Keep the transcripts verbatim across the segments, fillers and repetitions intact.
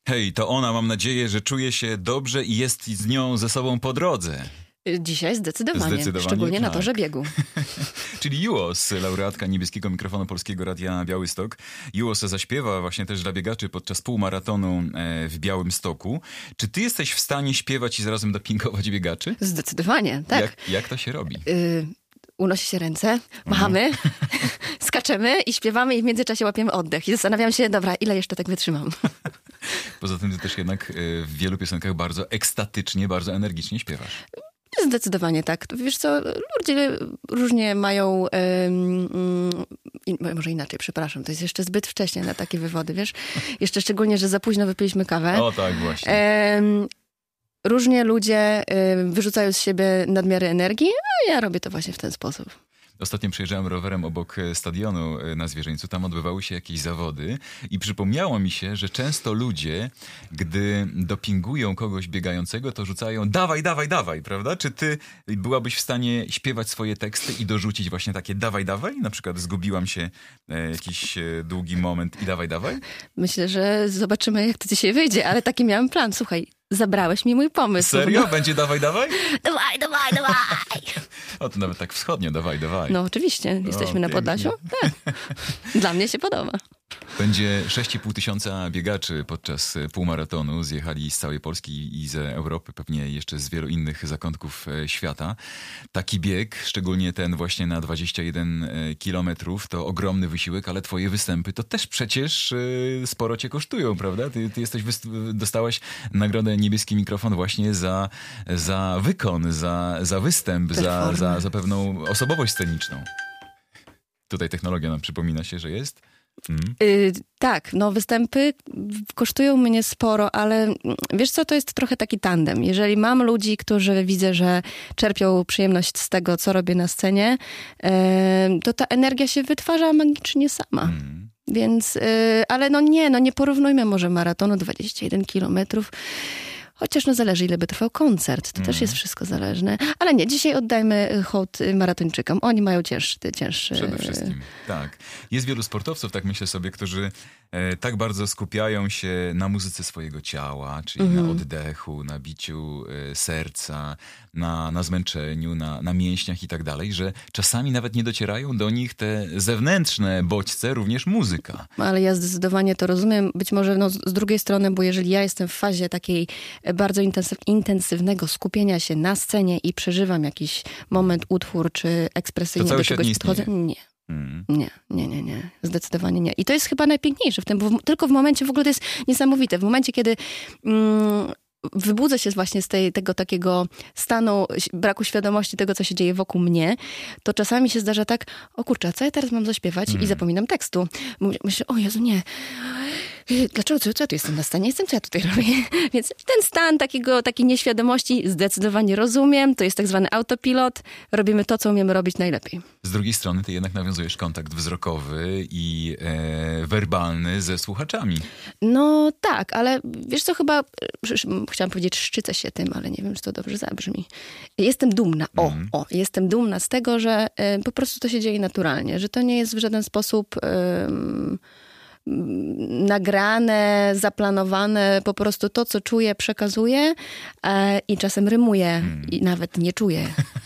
Hej, to ona, mam nadzieję, że czuje się dobrze i jest z nią ze sobą po drodze. Dzisiaj zdecydowanie, Zdecydowanie szczególnie tak. na torze biegu. Czyli Juos, laureatka niebieskiego mikrofonu Polskiego Radia Białystok. Juos zaśpiewa właśnie też dla biegaczy podczas półmaratonu w Białymstoku. Czy ty jesteś w stanie śpiewać i zarazem dopingować biegaczy? Zdecydowanie, tak. Jak, jak to się robi? Y- unosi się ręce, machamy, mm. skaczemy i śpiewamy i w międzyczasie łapiemy oddech. I zastanawiam się, dobra, ile jeszcze tak wytrzymam. Poza tym ty też jednak w wielu piosenkach bardzo ekstatycznie, bardzo energicznie śpiewasz. Zdecydowanie tak. Wiesz co, ludzie różnie mają, um, in, może inaczej, przepraszam, to jest jeszcze zbyt wcześnie na takie wywody, wiesz? Jeszcze szczególnie, że za późno wypiliśmy kawę. O tak, właśnie. Um, różnie ludzie um, wyrzucają z siebie nadmiary energii, a ja robię to właśnie w ten sposób. Ostatnio przejeżdżałem rowerem obok stadionu na Zwierzyńcu. Tam odbywały się jakieś zawody i przypomniało mi się, że często ludzie, gdy dopingują kogoś biegającego, to rzucają dawaj, dawaj, dawaj, prawda? Czy ty byłabyś w stanie śpiewać swoje teksty i dorzucić właśnie takie dawaj, dawaj? Na przykład zgubiłam się e, jakiś e, długi moment i dawaj, dawaj? Myślę, że zobaczymy, jak to dzisiaj wyjdzie, ale taki miałam plan. Słuchaj, zabrałeś mi mój pomysł. Serio? Będzie dawaj, dawaj? Dawaj, dawaj, dawaj! O, to nawet tak wschodnio, dawaj, dawaj. No oczywiście, jesteśmy o, na Podlasiu. Tak. Dla mnie się podoba. Będzie sześć i pół tysiąca biegaczy podczas półmaratonu. Zjechali z całej Polski i z Europy, pewnie jeszcze z wielu innych zakątków świata. Taki bieg, szczególnie ten właśnie na dwadzieścia jeden kilometrów, to ogromny wysiłek, ale twoje występy to też przecież sporo cię kosztują, prawda? Ty, ty jesteś, dostałaś nagrodę Niebieski Mikrofon właśnie za, za wykon, za, za występ, za, za, za pewną osobowość sceniczną. Tutaj technologia nam przypomina się, że jest... Mm. Yy, tak, no występy kosztują mnie sporo, ale wiesz co, to jest trochę taki tandem. Jeżeli mam ludzi, którzy widzę, że czerpią przyjemność z tego, co robię na scenie, yy, to ta energia się wytwarza magicznie sama. Mm. Więc, yy, ale no nie, no nie porównujmy może maratonu dwadzieścia jeden kilometrów. Chociaż no zależy, ile by trwał koncert. To mm. też jest wszystko zależne. Ale nie, dzisiaj oddajmy hołd maratończykom. Oni mają cięższy, cięższy... Przede wszystkim, tak. Jest wielu sportowców, tak myślę sobie, którzy e, tak bardzo skupiają się na muzyce swojego ciała, czyli mm. na oddechu, na biciu e, serca, na, na zmęczeniu, na, na mięśniach i tak dalej, że czasami nawet nie docierają do nich te zewnętrzne bodźce, również muzyka. Ale ja zdecydowanie to rozumiem. Być może no, z drugiej strony, bo jeżeli ja jestem w fazie takiej bardzo intensyw, intensywnego skupienia się na scenie i przeżywam jakiś moment, utwór, czy ekspresyjnie do czegoś podchodzę, nie. Hmm. Nie, nie, nie, nie. Zdecydowanie nie. I to jest chyba najpiękniejsze w tym, bo w, tylko w momencie, w ogóle to jest niesamowite, w momencie, kiedy mm, wybudzę się właśnie z tej, tego takiego stanu braku świadomości tego, co się dzieje wokół mnie, to czasami się zdarza tak, o kurczę, co ja teraz mam zaśpiewać? Hmm. I zapominam tekstu. Myślę, o Jezu, nie. Dlaczego, co, co ja tu jestem na scenie? Jestem, co ja tutaj robię? Więc ten stan takiego, takiej nieświadomości zdecydowanie rozumiem. To jest tak zwany autopilot. Robimy to, co umiemy robić najlepiej. Z drugiej strony ty jednak nawiązujesz kontakt wzrokowy i e, werbalny ze słuchaczami. No tak, ale wiesz co, chyba chciałam powiedzieć, szczycę się tym, ale nie wiem, czy to dobrze zabrzmi. Jestem dumna. O, mm. o, jestem dumna z tego, że e, po prostu to się dzieje naturalnie, że to nie jest w żaden sposób... E, nagrane, zaplanowane, po prostu to, co czuję, przekazuję e, i czasem rymuję hmm. i nawet nie czuję.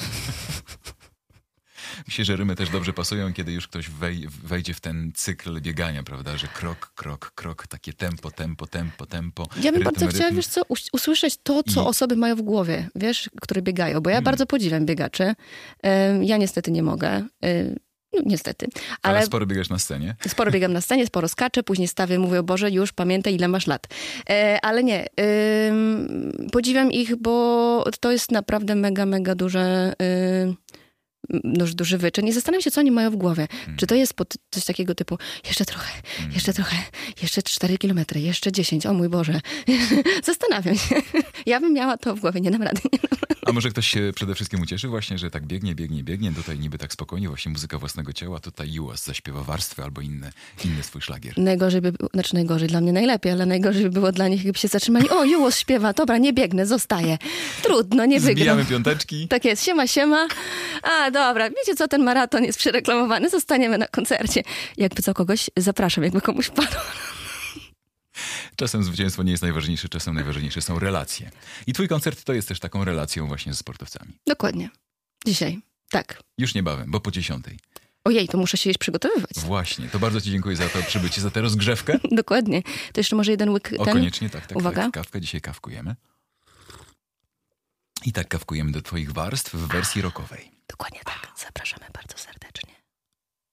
Myślę, że rymy też dobrze pasują, kiedy już ktoś wej, wejdzie w ten cykl biegania, prawda, że krok, krok, krok, takie tempo, tempo, tempo, tempo. Ja bym rytm, bardzo rytm. chciała, wiesz co, usłyszeć to, co I... osoby mają w głowie, wiesz, które biegają, bo ja hmm. bardzo podziwiam biegaczy. E, ja niestety nie mogę. E, No, niestety. Ale, ale sporo biegasz na scenie. Sporo biegam na scenie, sporo skaczę, później stawię, mówię, o Boże, już pamiętaj, ile masz lat. E, ale nie. E, podziwiam ich, bo to jest naprawdę mega, mega duże... E, No, duży wyczyn. I zastanawiam się, co oni mają w głowie. Hmm. Czy to jest pod coś takiego typu jeszcze trochę, hmm. jeszcze trochę, jeszcze cztery kilometry, jeszcze dziesięć, o mój Boże. Zastanawiam się. Ja bym miała to w głowie, nie dam rady. Nie dam rady. A może ktoś się przede wszystkim ucieszy właśnie, że tak biegnie, biegnie, biegnie, tutaj niby tak spokojnie, właśnie muzyka własnego ciała, tutaj Juos zaśpiewa warstwy albo inny, inny swój szlagier. Najgorzej by, znaczy najgorzej, dla mnie najlepiej, ale najgorzej by było dla nich, jakby się zatrzymali. O, Juos śpiewa, dobra, nie biegnę, zostaję. Trudno, nie biegnę. Zbijamy piąteczki. Tak jest, siema, siema. A, dobra, wiecie co, ten maraton jest przereklamowany, zostaniemy na koncercie. Jakby co, kogoś zapraszam, jakby komuś padło. Czasem zwycięstwo nie jest najważniejsze, czasem najważniejsze są relacje. I twój koncert to jest też taką relacją właśnie ze sportowcami. Dokładnie. Dzisiaj. Tak. Już niebawem, bo po dziesiątej. Ojej, to muszę się już przygotowywać. Właśnie, to bardzo ci dziękuję za to przybycie, za tę rozgrzewkę. Dokładnie. To jeszcze może jeden łyk O, ten? koniecznie, tak, tak. Uwaga. Tak, kawkę dzisiaj kawkujemy. I tak kawkujemy do twoich warstw w wersji rockowej. Dokładnie tak. Zapraszamy bardzo.